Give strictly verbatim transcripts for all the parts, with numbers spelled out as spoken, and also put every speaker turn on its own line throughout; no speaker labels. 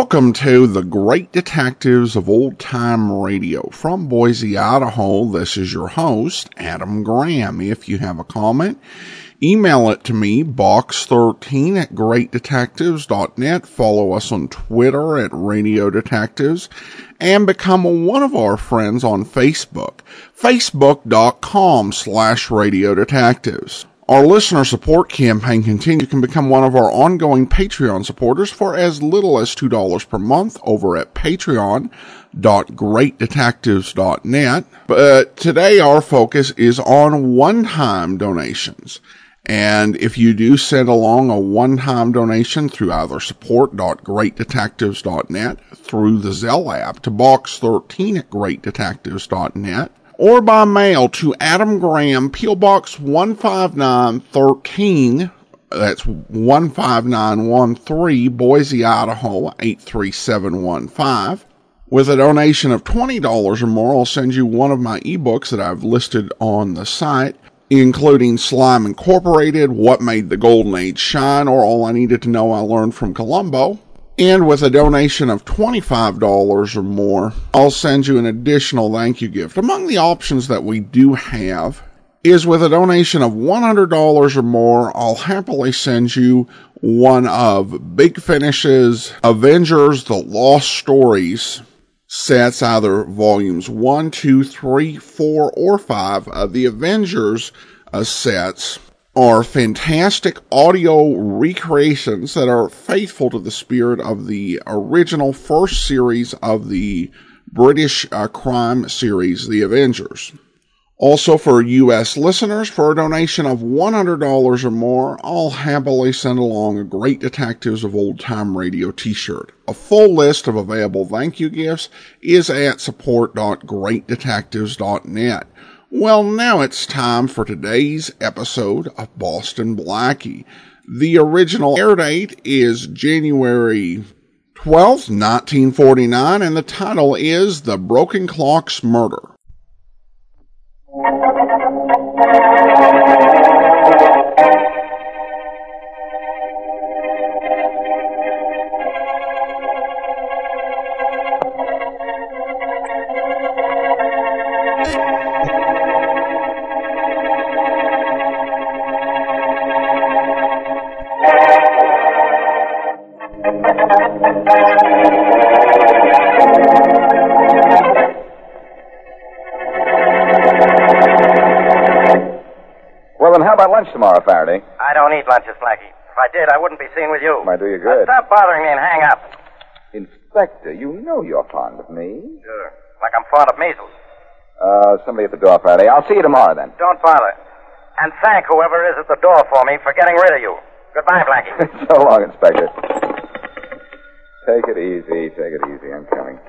Welcome to the Great Detectives of Old Time Radio. From Boise, Idaho, this is your host, Adam Graham. If you have a comment, email it to me, box thirteen at great detectives dot net. Follow us on Twitter at Radio Detectives, and become one of our friends on Facebook, facebook.com slash Radio Detectives. Our listener support campaign continues. You can become one of our ongoing Patreon supporters for as little as two dollars per month over at patreon dot great detectives dot net. But today our focus is on one-time donations. And if you do send along a one-time donation through either support dot great detectives dot net, through the Zelle app to box thirteen at great detectives dot net, or by mail to Adam Graham, P O. Box one five nine one three, that's one five nine one three, Boise, Idaho, eight three seven one five. With a donation of twenty dollars or more, I'll send you one of my ebooks that I've listed on the site, including Slime Incorporated, What Made the Golden Age Shine, or All I Needed to Know I Learned from Columbo. And with a donation of twenty-five dollars or more, I'll send you an additional thank you gift. Among the options that we do have is with a donation of one hundred dollars or more, I'll happily send you one of Big Finish's Avengers: The Lost Stories sets, either volumes one, two, three, four, or five. Uh, the Avengers uh, sets are fantastic audio recreations that are faithful to the spirit of the original first series of the British uh, crime series, The Avengers. Also, for U S listeners, for a donation of one hundred dollars or more, I'll happily send along a Great Detectives of Old Time Radio t-shirt. A full list of available thank you gifts is at support dot great detectives dot net. Well, now it's time for today's episode of Boston Blackie. The original air date is January twelfth, nineteen forty-nine, and the title is The Broken Clock's Murder.
Well, then how about lunch tomorrow, Faraday?
I don't eat lunches, Blackie. If I did, I wouldn't be seen with you.
Might do you good.
Now, stop bothering me and hang up.
Inspector, you know you're fond of me.
Sure. Like I'm fond of measles.
Uh, somebody at the door, Faraday. I'll see you tomorrow, then.
Don't bother. And thank whoever is at the door for me for getting rid of you. Goodbye, Blackie.
So long, Inspector. Take it easy. Take it easy. I'm coming.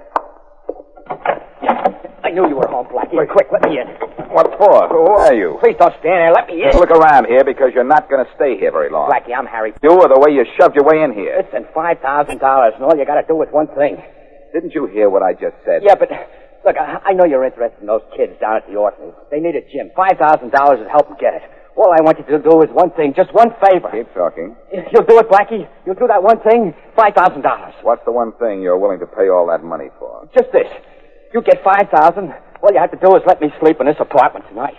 I knew you were home, Blackie. Wait, quick, let me in.
What for? Who are you?
Please don't stand there. Let me in.
Just look around here, because you're not going to stay here very long.
Blackie, I'm Harry.
You or the way you shoved your way in here.
Listen, five thousand dollars, and all you got to do is one thing.
Didn't you hear what I just said?
Yeah, but, look, I, I know you're interested in those kids down at the orphanage. They need a gym. five thousand dollars would help them get it. All I want you to do is one thing, just one favor.
Keep talking.
You'll do it, Blackie? You'll do that one thing? five thousand dollars.
What's the one thing you're willing to pay all that money for?
Just this. You get five thousand dollars. All you have to do is let me sleep in this apartment tonight.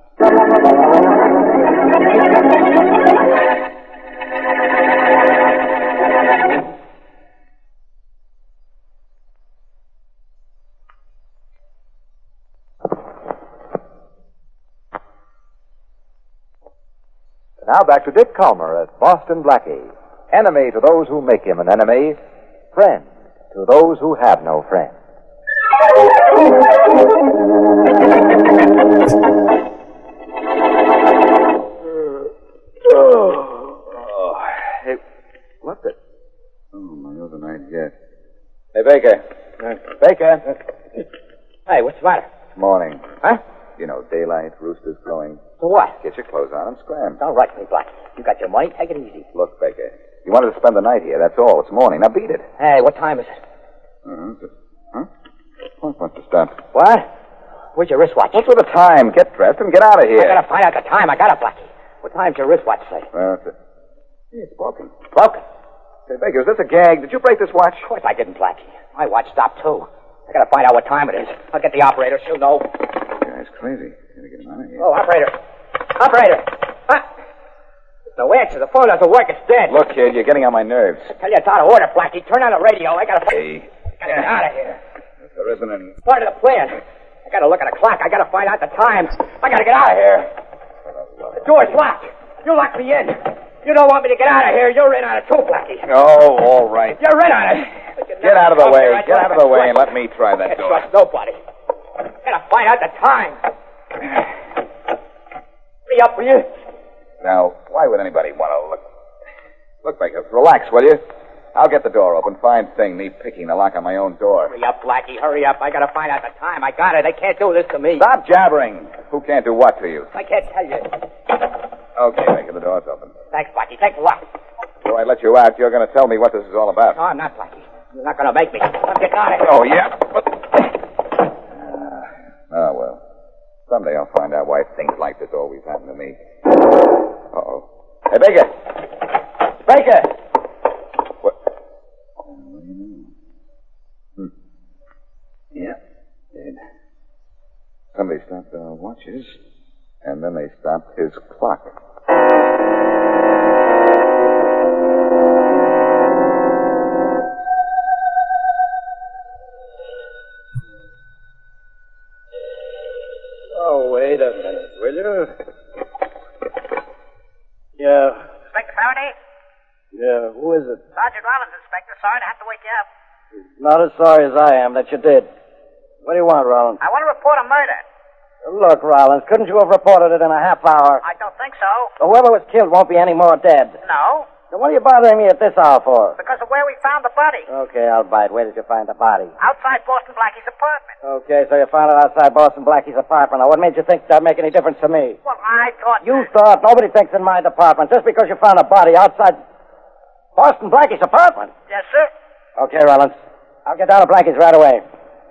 Now back to Dick Calmer as Boston Blackie. Enemy to those who make him an enemy. Friend to those who have no friend.
Oh, hey, what's it? Oh, my overnight guest. Hey, Baker. Uh, Baker.
Hey, what's the matter?
Morning.
Huh?
You know, daylight, roosters crowing.
So what?
Get your clothes on and scram.
Don't rush me, Blackie. You got your money? Take it easy.
Look, Baker, you wanted to spend the night here, that's all. It's morning. Now beat it.
Hey, what time is it?
Uh-huh. Huh? What wants to stop?
What? Where's your wristwatch?
What's with the time? Get dressed and get out of here.
I gotta find out the time. I got it, Blackie. What time's your wristwatch say?
Well, it's, a... hey, it's broken.
Broken?
Say, Baker, is this a gag? Did you break this watch?
Of course I didn't, Blackie. My watch stopped, too. I gotta find out what time it is. I'll get the operator. She'll know.
This guy's crazy. Gotta get him out of here.
Oh, operator. Operator. Huh? No answer. The phone doesn't work. It's dead.
Look, kid, you're getting on my nerves.
I tell you, it's out of order, Blackie. Turn on the radio. I gotta...
Hey.
I gotta get out of here.
If there isn't any...
Part of the plan. I gotta look at the clock. I gotta find out the time. I gotta get out of here. The door's locked. You locked me in. You don't want me to get out of here. You're in on it too, Blackie.
Oh, all right.
You're in on it.
Get out of the way. Get out of the way and let me try that
Can't
door.
trust nobody. Gotta find out the time. Hurry up, will you?
Now, why would anybody want to look... Look, Baker, relax, will you? I'll get the door open. Fine thing, me picking the lock on my own door.
Hurry up, Blackie. Hurry up. I gotta find out the time. I got it. They can't do this to me.
Stop jabbering. Who can't do what to you?
I can't tell you.
Okay, Baker, the door's open.
Thanks, Blackie. Take the lock.
Before I let you out, you're going to tell me what this is all about.
No, I'm not, Blackie. You're not gonna make me. I'm getting out of here.
Oh, yeah. Uh, oh, well. Someday I'll find out why things like this always happen to me. Uh-oh. Hey, Baker! Baker! What? What do you know? Hmm. Yeah. Did. Somebody stopped our watches, and then they stopped his clock.
Oh, wait a minute, will you? Yeah.
Inspector Faraday?
Yeah, who is it?
Sergeant Rollins, Inspector. Sorry to have to wake you up.
Not as sorry as I am that you did. What do you want, Rollins?
I want to report a murder.
Look, Rollins, couldn't you have reported it in a half hour?
I don't think so.
Whoever was killed won't be any more dead.
No,
So what are you bothering me at this hour for?
because of where we found the body.
Okay, I'll bite. Where did you find the body?
Outside Boston Blackie's apartment.
Okay, so you found it outside Boston Blackie's apartment. Now, what made you think that'd make any difference to me?
Well, I thought...
You thought nobody thinks in my department just because you found a body outside Boston Blackie's apartment.
Yes, sir.
Okay, Rollins. I'll get down to Blackie's right away.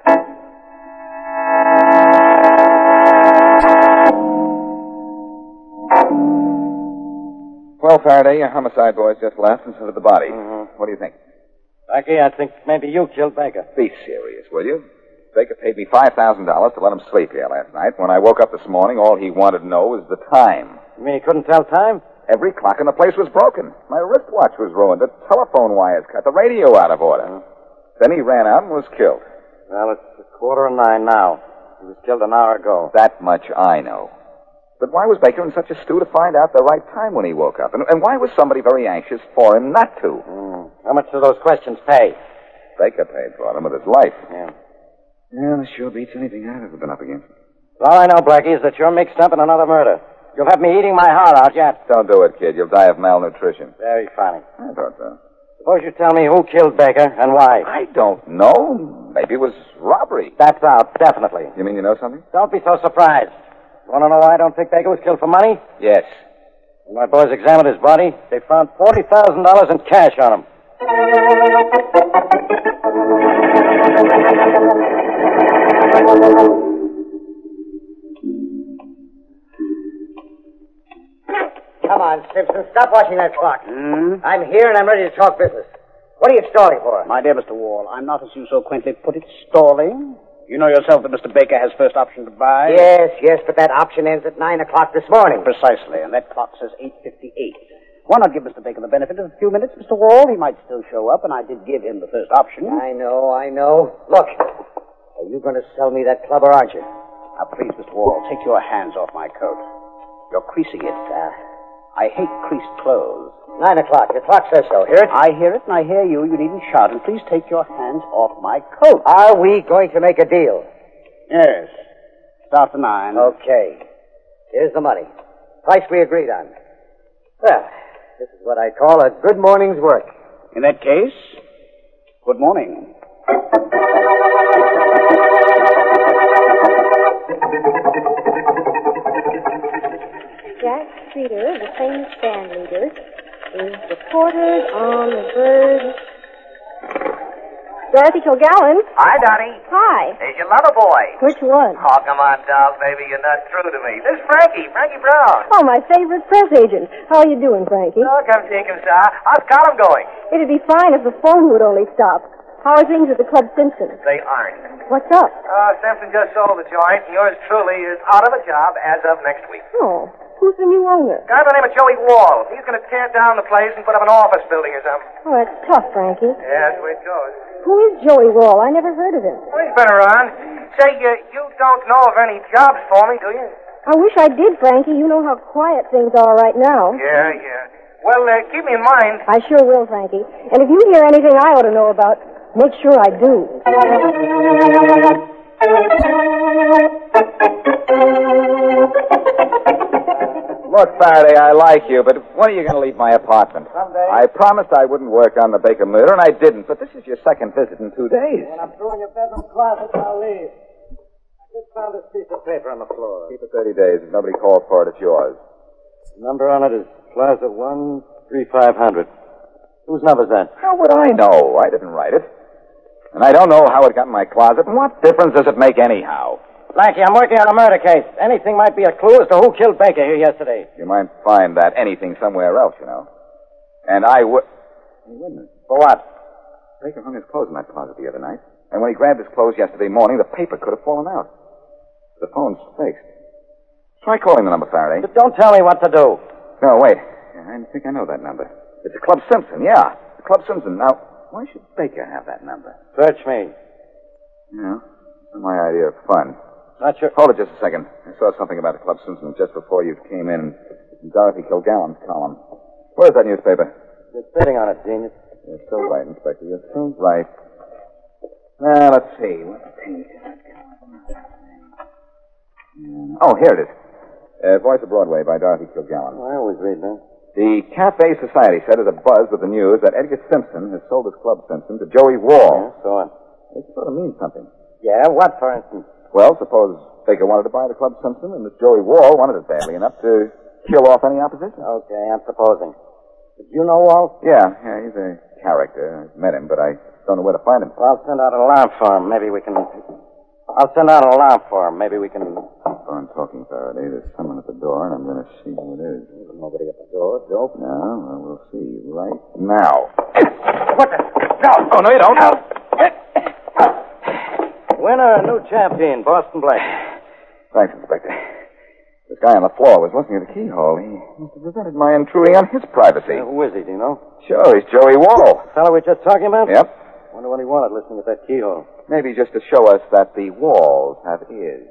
Well, Faraday, your homicide boys just left and so did the body.
Mm-hmm.
What do you think?
Blackie, I think maybe you killed Baker.
Be serious, will you? Baker paid me five thousand dollars to let him sleep here last night. When I woke up this morning, all he wanted to know was the time.
You mean he couldn't tell time?
Every clock in the place was broken. My wristwatch was ruined. The telephone wires cut. The radio out of order. Then he ran out and was killed.
Well, it's a quarter of nine now. He was killed an hour ago.
That much I know. But why was Baker in such a stew to find out the right time when he woke up? And, and why was somebody very anxious for him not to?
Mm. How much do those questions pay?
Baker paid for them with his life.
Yeah.
Yeah, this sure beats anything I've ever been up against.
All I know, Blackie, is that you're mixed up in another murder. You'll have me eating my heart out yet.
Don't do it, kid. You'll die of malnutrition.
Very funny.
I thought so.
Suppose you tell me who killed Baker and why.
I don't know. Maybe it was robbery.
That's out, definitely.
You mean you know something?
Don't be so surprised. You want to know why I don't think Baker was killed for money?
Yes.
When my boys examined his body, they found forty thousand dollars in cash on him.
Come on, Simpson. Stop watching that clock.
Hmm?
I'm here and I'm ready to talk business. What are you stalling for?
My dear Mister Wall, I'm not, as you so quaintly put it, stalling. You know yourself that Mister Baker has first option to buy.
Yes, yes, but that option ends at nine o'clock this morning.
Precisely, and that clock says eight fifty-eight. Why not give Mister Baker the benefit of a few minutes, Mister Wall? He might still show up, and I did give him the first option.
I know, I know. Look, are you going to sell me that club or aren't you?
Now, please, Mister Wall, take your hands off my coat. You're creasing it. Uh, I hate creased clothes.
Nine o'clock. Your clock says so. Hear it?
I hear it, and I hear you. You needn't shout, and please take your hands off my coat.
Are we going to make a deal?
Yes. It's after nine.
Okay. Here's the money. Price we agreed on. Well, this is what I call a good morning's work.
In that case, good morning.
Jack Streeter, the famous band leader, is reported on the verge. Dorothy Kilgallen.
Hi, Donnie.
Hi.
Here's your lover boy.
Which one?
Oh, come on, doll, baby. You're not true to me. This is Frankie, Frankie Brown.
Oh, my favorite press agent. How are you doing, Frankie?
Oh, come see, come saw. How's column going?
It'd be fine if the phone would only stop. How are things at the Club Simpson?
They aren't.
What's up?
Uh, Simpson just sold the joint, and yours truly is out of a job as of next week.
Oh, who's the new owner?
A guy by the name of Joey Wall. He's going to tear down the place and put up an office building or something.
Oh, that's tough, Frankie.
Yeah, that's the way it goes.
Who is Joey Wall? I never heard of him.
Well, he's been around. Say, uh, you don't know of any jobs for me, do you?
I wish I did, Frankie. You know how quiet things are right now.
Yeah, yeah. Well, uh, keep me in mind.
I sure will, Frankie. And if you hear anything I ought to know about, make sure I do.
Look, Faraday, I like you, but when are you going to leave my apartment?
Someday.
I promised I wouldn't work on the Baker murder, and I didn't, but this is your second visit in two days.
When I'm through in your bedroom closet, I'll leave. I just found this piece of paper on the floor.
Keep it thirty days. If nobody calls for it, it's yours.
The number on it is Plaza one three five hundred. Whose number's that?
How would I know? I didn't write it. And I don't know how it got in my closet, and what difference does it make anyhow?
Blackie, I'm working on a murder case. Anything might be a clue as to who killed Baker here yesterday.
You might find that anything somewhere else, you know. And I would... Hey, wait a minute.
For what?
Baker hung his clothes in that closet the other night. And when he grabbed his clothes yesterday morning, the paper could have fallen out. The phone's fixed. Try calling the number, Faraday.
But don't tell me what to do.
No, wait. I think I know that number. It's a Club Simpson, yeah. The Club Simpson. Now, why should Baker have that number?
Search me.
Yeah, that's my idea of fun.
Not sure.
Hold it just a second. I saw something about the Club Simpson just before you came in. In Dorothy Kilgallen's column. Where's that newspaper?
You're sitting on it, genius.
You're so right, Inspector. You're so right. Now, let's see. What page is that column? Oh, here it is. Uh, Voice of Broadway by Dorothy Kilgallen.
I always read that.
The Cafe Society said as a buzz with the news that Edgar Simpson has sold his Club Simpson to Joey Wall.
Yeah, so on.
It sort of means something.
Yeah, what, for instance?
Well, suppose Baker wanted to buy the Club Simpson and this Joey Wall wanted it badly enough to kill off any opposition.
Okay, I'm supposing. Did you know Wall?
Yeah, yeah, he's a character. I've met him, but I don't know where to find him.
Well, I'll send out an alarm for him. Maybe we can... I'll send out an alarm for him. Maybe we can...
I'm talking, Faraday. There's someone at the door, and I'm going to see who it is.
There's nobody at the door. Dope.
No, well, we'll see right now.
What the...
No! Oh, no, you don't. No.
Winner, new champion, Boston Black.
Thanks, Inspector. This guy on the floor was listening to the keyhole. He must have prevented my intruding on his privacy.
Uh, who is he, do you know?
Sure, he's Joey Wall.
Fellow we were just talking about?
Yep.
Wonder what he wanted listening at that keyhole.
Maybe just to show us that the walls have ears.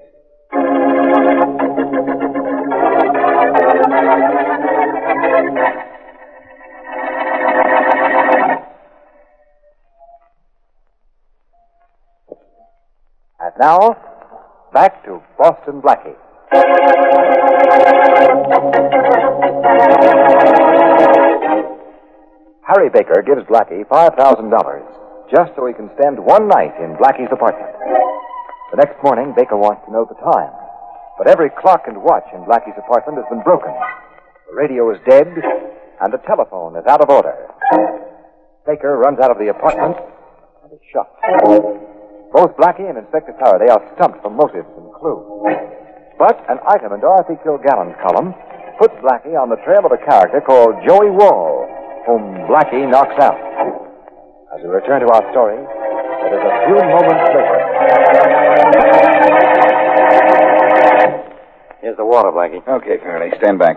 And now, back to Boston Blackie. Harry Baker gives Blackie five thousand dollars just so he can spend one night in Blackie's apartment. The next morning, Baker wants to know the time. But every clock and watch in Blackie's apartment has been broken. The radio is dead, and the telephone is out of order. Baker runs out of the apartment and is shot. Both Blackie and Inspector Faraday are stumped for motives and clues. But an item in Dorothy Kilgallen's column puts Blackie on the trail of a character called Joey Wall, whom Blackie knocks out. As we return to our story, it is a few moments later.
Here's the water, Blackie.
Okay, Faraday, stand back.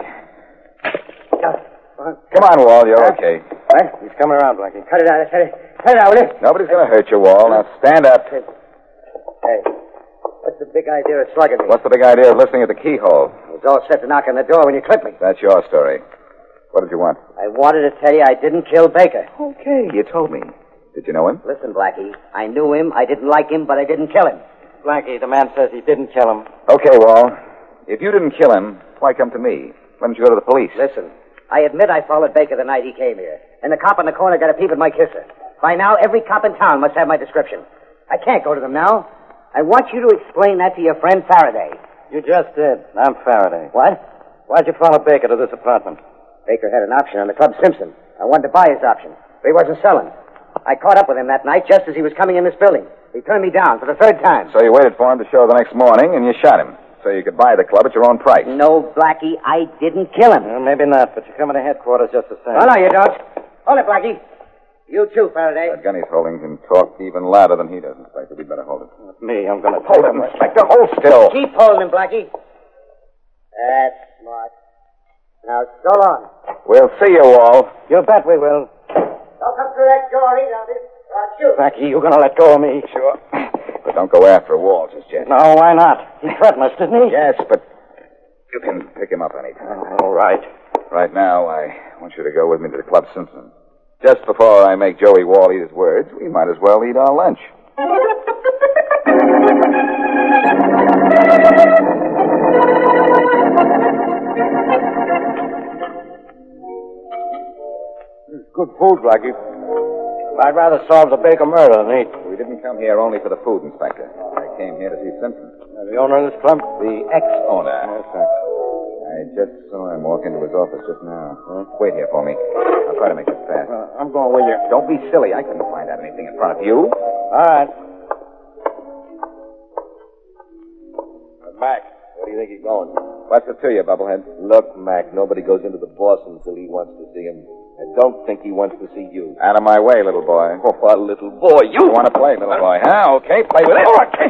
Come on, Wall, you're okay.
What? He's coming around, Blackie. Cut it out. Cut it, cut it out, will you?
Nobody's going to hurt you, Wall. Now stand up.
Hey, what's the big idea of slugging me?
What's the big idea of listening at the keyhole?
I was all set to knock on the door when you clipped me.
That's your story. What did you want?
I wanted to tell you I didn't kill Baker.
Okay, you told me. Did you know him?
Listen, Blackie, I knew him, I didn't like him, but I didn't kill him. Blackie, the man says he didn't kill him.
Okay, Wall. If you didn't kill him, why come to me? Why didn't you go to the police?
Listen, I admit I followed Baker the night he came here, and the cop on the corner got a peep at my kisser. By now, every cop in town must have my description. I can't go to them now. I want you to explain that to your friend Faraday. You just did. I'm Faraday. What? Why'd you follow Baker to this apartment? Baker had an option on the Club Simpson. I wanted to buy his option, but he wasn't selling. I caught up with him that night just as he was coming in this building. He turned me down for the third time.
So you waited for him to show the next morning, and you shot him, so you could buy the club at your own price.
No, Blackie, I didn't kill him.
Well, maybe not, but you're coming to headquarters just the same.
Oh, no, you don't. Hold it, Blackie. You too, Faraday.
That gun he's holding can talk even louder than he does, Inspector. We'd better hold it.
With me, I'm going to
Hold it, Inspector. Hold still.
Keep holding him, Blackie. That's smart. Now, so long.
We'll see you all.
You bet we will.
Don't come through that door either. I'll shoot.
Blackie, you're going to let go of me.
Sure. But don't go after Wall just yet.
No, why not? He threatened us, didn't he?
Yes, but you can pick him up anytime.
All right.
Right now, I want you to go with me to the Club Simpson. Just before I make Joey Wall eat his words, we might as well eat our lunch.
Good food, Blackie. I'd rather solve the Baker murder than eat.
We didn't come here only for the food, Inspector. I came here to see Simpson.
Uh, the owner of this club?
The ex-owner.
Yes, sir.
I just saw him walk into his office just now. Huh? Wait here for me. I'll try to make this fast.
Uh, I'm going with you.
Don't be silly. I couldn't find out anything in front of you.
All right. Mac, where do you think he's going?
What's it to you, Bubblehead?
Look, Mac, nobody goes into the boss until he wants to see him. I don't think he wants to see you.
Out of my way, little boy.
Oh, what little boy, you...
You want to play, little boy, huh? Okay, play with it.
Okay.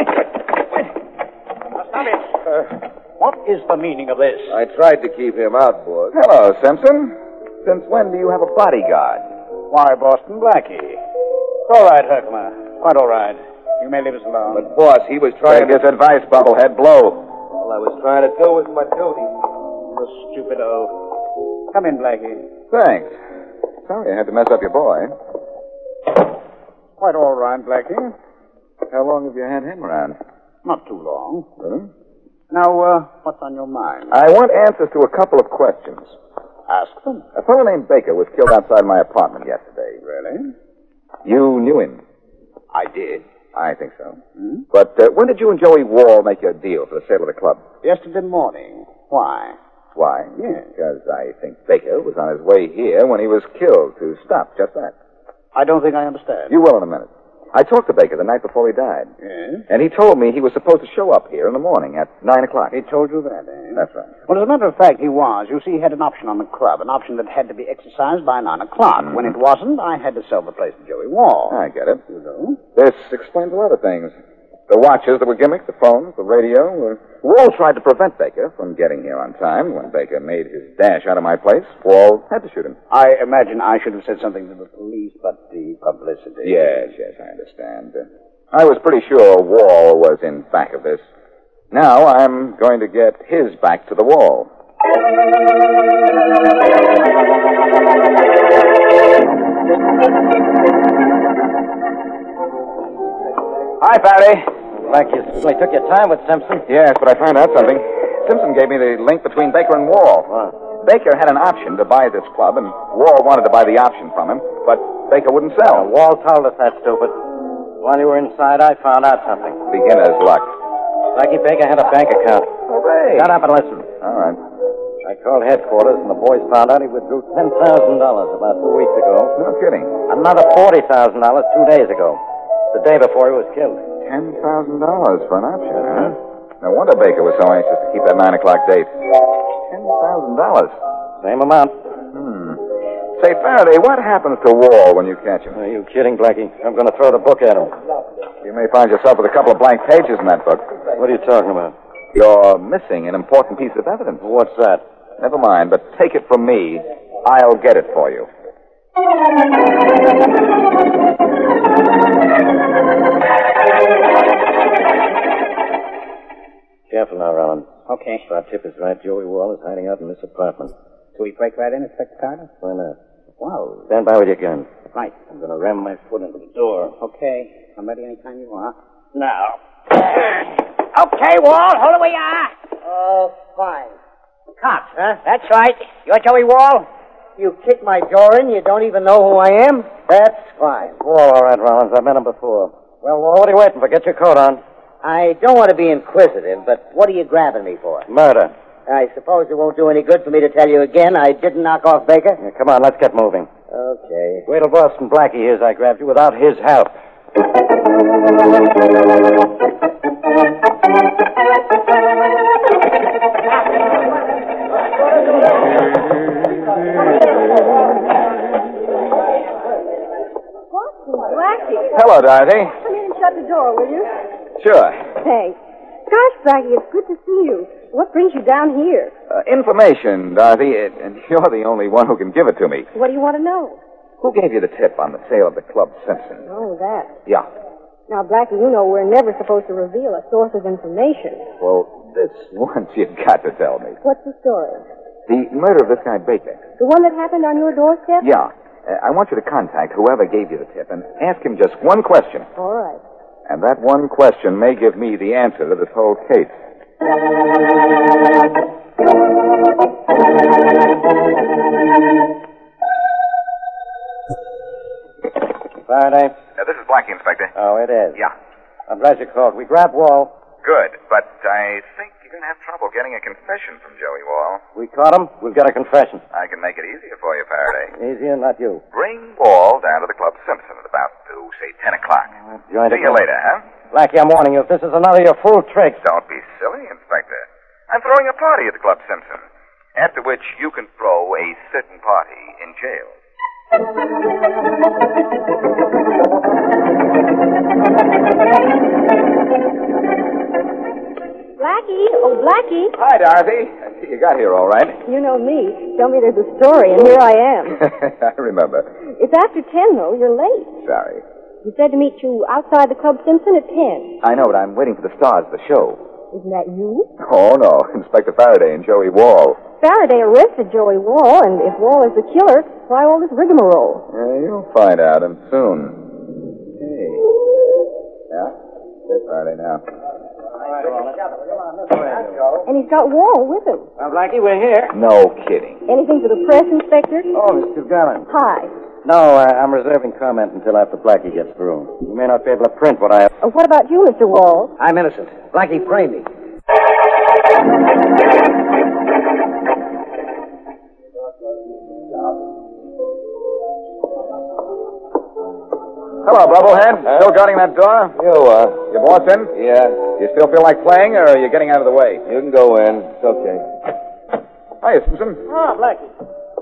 Stop it. Uh, what is the meaning of this?
I tried to keep him out, boss.
Hello, Simpson. Since when do you have a bodyguard?
Why, Boston Blackie. It's all right, Herkimer. Quite all right. You may leave us alone.
But, boss, he was trying
Take
to...
his advice, Bubblehead. Blow.
All I was trying to do was my duty.
The stupido. Come in, Blackie.
Thanks. Sorry I had to mess up your boy.
Quite all right, Blackie.
How long have you had him around?
Not too long.
Really?
Now, uh, what's on your mind?
I want answers to a couple of questions.
Ask them.
A fellow named Baker was killed outside my apartment yesterday.
Really?
You knew him.
I did.
I think so.
Hmm?
But uh, when did you and Joey Wall make your deal for the sale of the club?
Yesterday morning. Why?
Why?
Yes.
Because I think Baker was on his way here when he was killed to stop just that.
I don't think I understand.
You will in a minute. I talked to Baker the night before he died.
Yes?
And he told me he was supposed to show up here in the morning at nine o'clock.
He told you that, eh?
That's right.
Well, as a matter of fact, he was. You see, he had an option on the club, an option that had to be exercised by nine o'clock.
Mm-hmm.
When it wasn't, I had to sell the place to Joey Wall.
I get it.
You know?
This explains a lot of things. The watches that were gimmicks, the phones, the radio. Uh, Wall tried to prevent Baker from getting here on time. When Baker made his dash out of my place, Wall had to shoot him.
I imagine I should have said something to the police, but the publicity...
Yes, yes, I understand. Uh, I was pretty sure Wall was in back of this. Now I'm going to get his back to the wall. Hi, Faraday.
Like you certainly took your time with Simpson.
Yes, but I found out something. Simpson gave me the link between Baker and Wall.
What?
Baker had an option to buy this club, and Wall wanted to buy the option from him, but Baker wouldn't sell.
Uh, Wall told us that, stupid. While you were inside, I found out something.
Beginner's luck.
Blackie Baker had a bank account.
Hooray!
Shut up and listen.
All right.
I called headquarters, and the boys found out he withdrew ten thousand dollars about two weeks ago.
No kidding.
Another forty thousand dollars two days ago. The day before he was killed.
Ten thousand dollars for an option, huh? No wonder Baker was so anxious to keep that nine o'clock date. Ten thousand dollars.
Same amount.
Hmm. Say, Faraday, what happens to Wall when you catch him?
Are you kidding, Blackie? I'm going to throw the book at him.
You may find yourself with a couple of blank pages in that book.
What are you talking about?
You're missing an important piece of evidence.
What's that?
Never mind, but take it from me. I'll get it for you.
Careful now, Rollins.
Okay.
If our tip is right, Joey Wall is hiding out in this apartment.
Do we break right in, Inspector Carter?
Why not?
Wow.
Stand by with your gun.
Right.
I'm going to ram my foot into the door.
Okay. I'm ready anytime you are.
Now.
Okay, Wall, hold it where you are.
Oh, fine. Cops, huh?
That's right. You're Joey Wall?
You kick my door in, you don't even know who I am? That's fine.
Wall, all right, Rollins. I've met him before. Well, Wall, what are you waiting for? Get your coat on.
I don't want to be inquisitive, but what are you grabbing me for?
Murder.
I suppose it won't do any good for me to tell you again I didn't knock off Baker?
Yeah, come on, let's get moving. Okay. Wait till Boston Blackie hears I grabbed you without his help.
Blackie.
Hello, Dorothy.
Come in and shut the door, will you?
Sure.
Thanks. Gosh, Blackie, it's good to see you. What brings you down here?
Uh, information, Dorothy, and you're the only one who can give it to me.
What do you want to know?
Who gave you the tip on the sale of the Club Simpson?
Oh, that.
Yeah.
Now, Blackie, you know we're never supposed to reveal a source of information.
Well, this once you've got to tell me.
What's the story?
The murder of this guy Baker.
The one that happened on your doorstep?
Yeah. Uh, I want you to contact whoever gave you the tip and ask him just one question.
All right.
And that one question may give me the answer to this whole case.
Faraday?
Uh, this is Blackie, Inspector.
Oh, it is.
Yeah.
I'm glad you called. We grabbed Wall.
Good, but I think you're going to have trouble getting a confession from Joey Wall.
We caught him. We'll get a confession.
I can make it easier for you, Faraday.
Easier, not you.
Bring Wall down to the Club Simpson at about, oh, say, ten o'clock.
Join
See you later, huh?
Blackie, I'm warning you. If this is another of your fool tricks.
Don't be silly, Inspector. I'm throwing a party at the Club Simpson, after which you can throw a sitting party in jail.
Blackie, oh, Blackie.
Hi, Dorothy. You got here all right.
You know me. Tell me there's a story, and here I am.
I remember.
It's after ten, though. You're late.
Sorry.
You said to meet you outside the Club Simpson at ten.
I know, but I'm waiting for the stars of the show.
Isn't that you?
Oh, no. Inspector Faraday and Joey Wall.
Faraday arrested Joey Wall, and if Wall is the killer, why all this rigmarole?
Yeah, you'll find out, and soon. Hey. Yeah? There's Faraday now.
And he's got Wall with him.
Well, Blackie, we're here.
No kidding.
Anything for the press, Inspector?
Oh, Mister Gallant.
Hi.
No, uh, I'm reserving comment until after Blackie gets through. You may not be able to print what I have.
Uh, what about you, Mister Wall?
I'm innocent. Blackie framed me.
Hello, Bubblehead. Huh? Still guarding that door?
You, uh...
Your boss in?
Yeah.
You still feel like playing, or are you getting out of the way?
You can go in. It's okay.
Hiya, Simpson.
Ah, Blackie.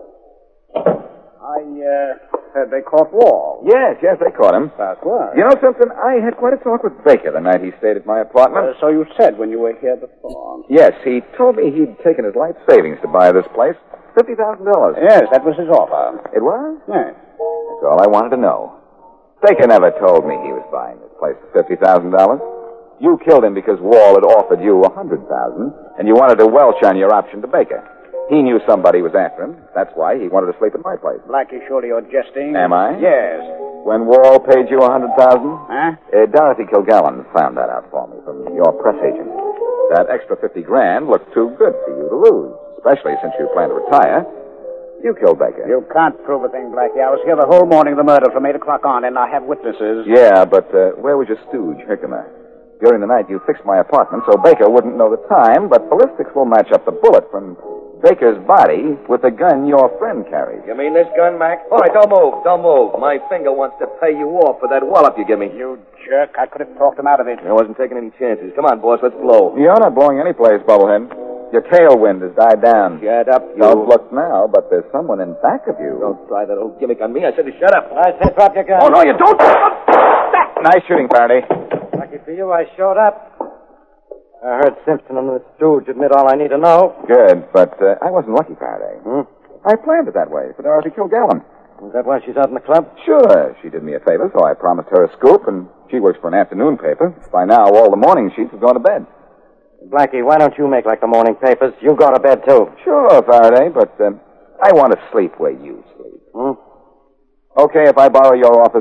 I, uh, heard they caught Wall.
Yes, yes, they caught him.
That's right.
You know, Simpson, I had quite a talk with Baker the night he stayed at my apartment.
Uh, so you said when you were here before.
Yes, he told me he'd taken his life savings to buy this place. fifty thousand dollars.
Yes, that was his offer.
It was?
Yes.
That's all I wanted to know. Baker never told me he was buying this place for fifty thousand dollars. You killed him because Wall had offered you a hundred thousand dollars, and you wanted to welch on your option to Baker. He knew somebody was after him. That's why he wanted to sleep at my place.
Blackie, surely you're jesting.
Am I?
Yes.
When Wall paid you a hundred thousand
dollars? Huh?
Uh, Dorothy Kilgallen found that out for me from your press agent. That extra fifty grand looked too good for you to lose, especially since you plan to retire. You killed Baker.
You can't prove a thing, Blackie. I was here the whole morning of the murder from eight o'clock on, and I have witnesses.
Yeah, but uh, where was your stooge, Herkimer? During the night, you fixed my apartment so Baker wouldn't know the time, but ballistics will match up the bullet from Baker's body with the gun your friend carries.
You mean this gun, Mac? All right, don't move, don't move. My finger wants to pay you off for that wallop you give me.
You jerk. I could have talked him out of it.
I wasn't taking any chances. Come on, boss, let's blow.
You're not blowing any place, Bubblehead. Your tailwind has died down.
Shut up, you.
Don't look now, but there's someone in back of you.
Don't try that old gimmick on me. I said to shut up.
I said drop your gun.
Oh, no, you don't. Nice shooting, Faraday.
Lucky for you, I showed up. I heard Simpson and the stooge admit all I need to know.
Good, but uh, I wasn't lucky, Faraday.
Hmm?
I planned it that way for Dorothy Kilgallen.
Is that why she's out in the club?
Sure. She did me a favor, so I promised her a scoop, and she works for an afternoon paper. By now, all the morning sheets have gone to bed.
Blackie, why don't you make like the morning papers? You go to bed, too.
Sure, Faraday, but uh, I want to sleep where you sleep.
Hmm?
Okay, if I borrow your office.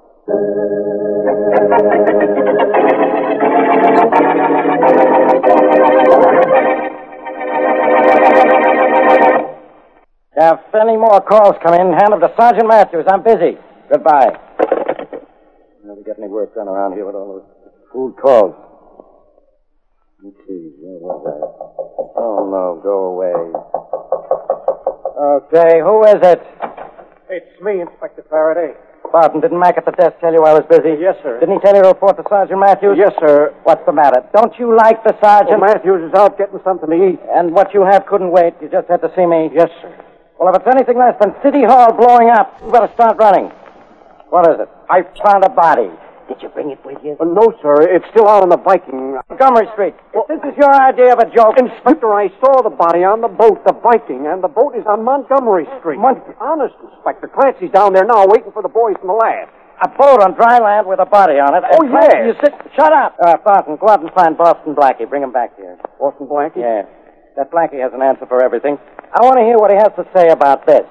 If any more calls come in, hand them to Sergeant Matthews. I'm busy. Goodbye. Never get any work done around here with all those food calls. Let's see, where was I? Oh, no, go away. Okay, who is it?
It's me, Inspector Faraday.
Barton, didn't Mac at the desk tell you I was busy?
Yes, sir.
Didn't he tell you to report to Sergeant Matthews?
Yes, sir.
What's the matter? Don't you like the sergeant?
Well, Matthews is out getting something to eat.
And what you have couldn't wait. You just had to see me.
Yes, sir.
Well, if it's anything less than City Hall blowing up, you better start running. What is it? I found a body. Did you bring it with you?
Uh, no, sir. It's still out on the Viking.
Montgomery Street. Well, if this is your idea of a joke...
Inspector, I saw the body on the boat, the Viking, and the boat is on Montgomery Street.
Mon-
Honest, Inspector. Clancy's down there now waiting for the boys from the lab.
A boat on dry land with a body on it.
Oh,
Clancy,
yes.
You sit... Shut up. Uh, Barton, go out and find Boston Blackie. Bring him back here.
Boston Blackie?
Yeah. That Blackie has an answer for everything. I want to hear what he has to say about this.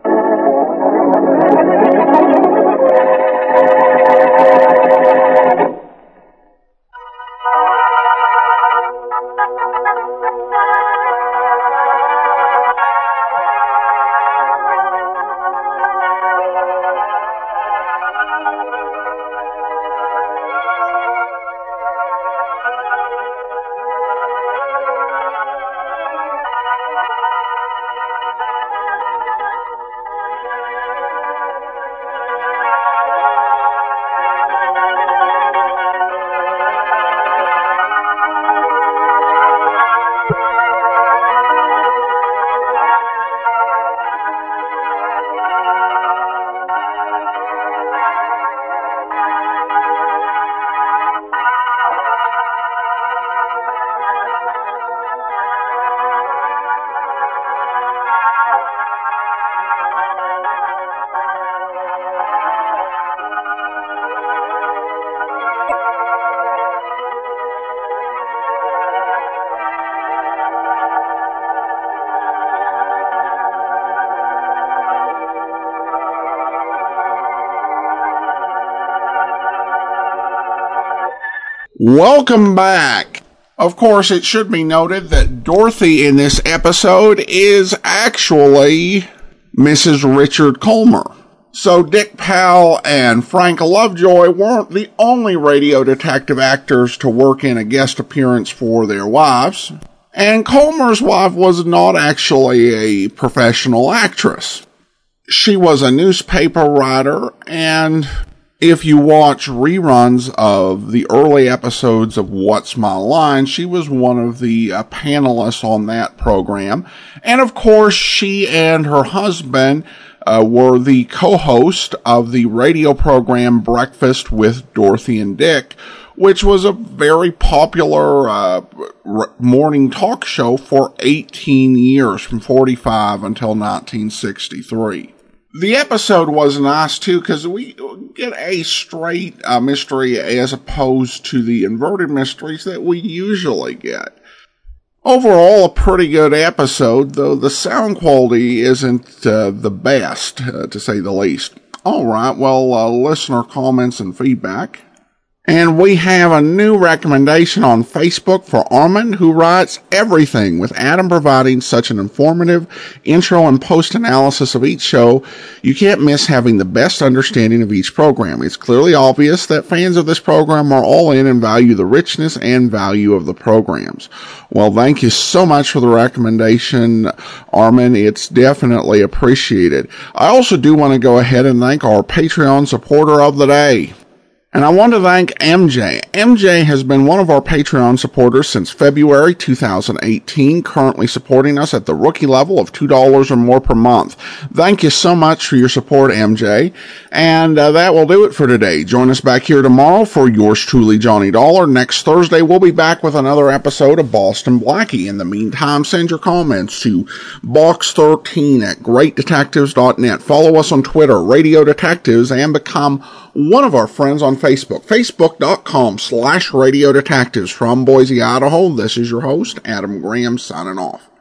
Welcome back. Of course, it should be noted that Dorothy in this episode is actually Missus Richard Colmer. So Dick Powell and Frank Lovejoy weren't the only radio detective actors to work in a guest appearance for their wives. And Colmer's wife was not actually a professional actress. She was a newspaper writer, and if you watch reruns of the early episodes of What's My Line, she was one of the uh, panelists on that program. And of course, she and her husband uh, were the co-host of the radio program Breakfast with Dorothy and Dick, which was a very popular uh, morning talk show for eighteen years, from forty-five until nineteen sixty-three. The episode was nice, too, because we get a straight uh, mystery as opposed to the inverted mysteries that we usually get. Overall, a pretty good episode, though the sound quality isn't uh, the best, uh, to say the least. All right, well, uh, listener comments and feedback. And we have a new recommendation on Facebook for Armand, who writes, "Everything, with Adam providing such an informative intro and post-analysis of each show, you can't miss having the best understanding of each program. It's clearly obvious that fans of this program are all in and value the richness and value of the programs." Well, thank you so much for the recommendation, Armand. It's definitely appreciated. I also do want to go ahead and thank our Patreon supporter of the day. And I want to thank M J. M J has been one of our Patreon supporters since February two thousand eighteen, currently supporting us at the rookie level of two dollars or more per month. Thank you so much for your support, M J. And uh, that will do it for today. Join us back here tomorrow for yours truly, Johnny Dollar. Next Thursday, we'll be back with another episode of Boston Blackie. In the meantime, send your comments to box thirteen at great detectives dot net. Follow us on Twitter, Radio Detectives, and become one of our friends on Facebook, facebook.com slash Radio Detectives. From Boise, Idaho, this is your host, Adam Graham, signing off.